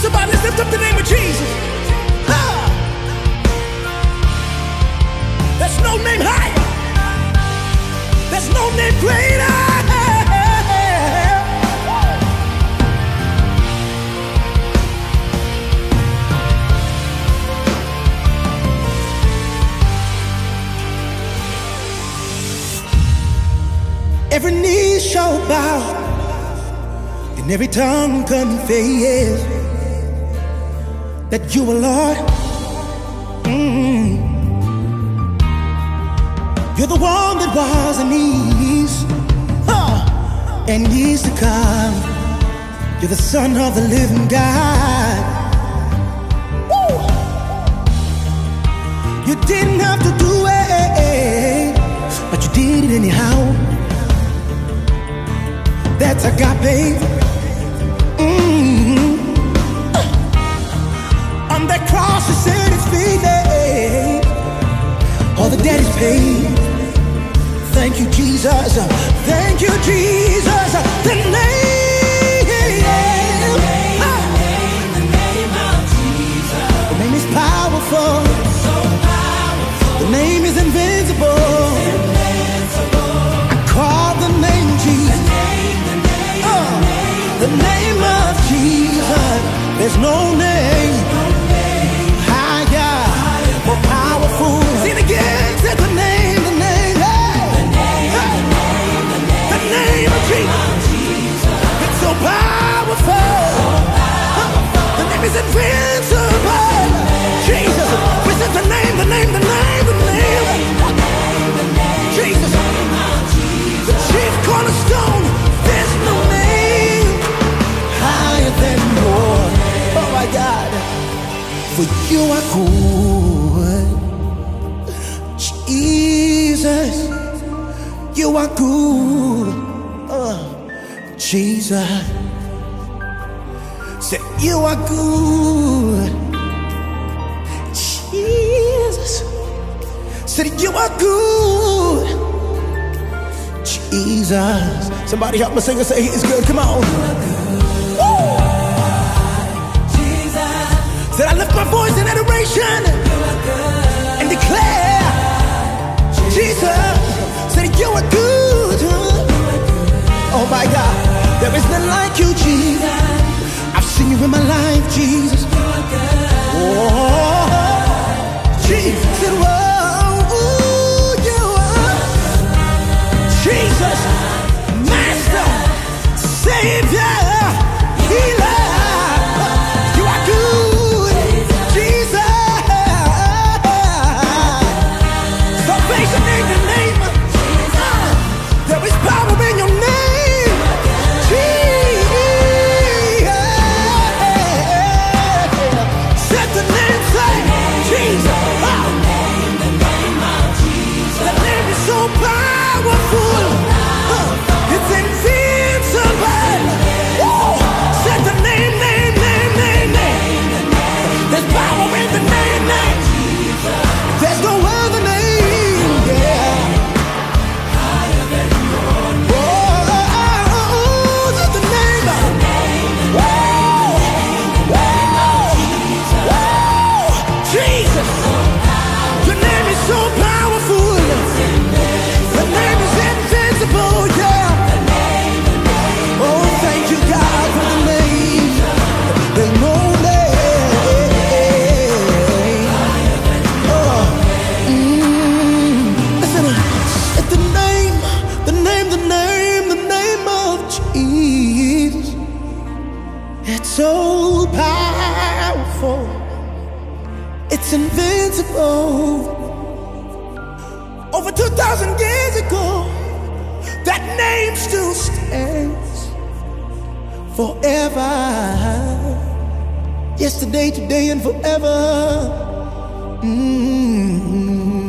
somebody, let's lift up the name of Jesus. Ah! There's no name higher. There's no name greater. Every knee shall bow and every tongue confess that you are Lord. You're the one that was and is, and is to come. You're the Son of the living God. Woo! You didn't have to do it, but you did it anyhow. That's agape. On that cross, you said it's finished. All the debt is paid. Thank you, Jesus. Thank you, Jesus. The name of Jesus. The name is powerful. So powerful. The name is invincible. I call the name Jesus. The name of Jesus. There's no name higher, more powerful. Sing it again. Say the name, the name, the name of Jesus. It's so powerful. The name is invincible. Jesus. This is the name, the name, the name, the name. Jesus. The chief cornerstone. There's no name higher than yours. Oh my God. For you are good, Jesus. You are good, Jesus. Say you are good, Jesus. Say you are good, Jesus. Somebody help me sing and say he's good. Come on. Said I lift my voice in adoration and declare, Jesus, said you are good. Oh my God, there is none like you, Jesus. I've seen you in my life, Jesus. Oh, Jesus, said, whoa, you are Jesus, Master, Savior, Healer. So powerful, it's invincible. Over 2,000 years ago, that name still stands forever. Yesterday, today, and forever.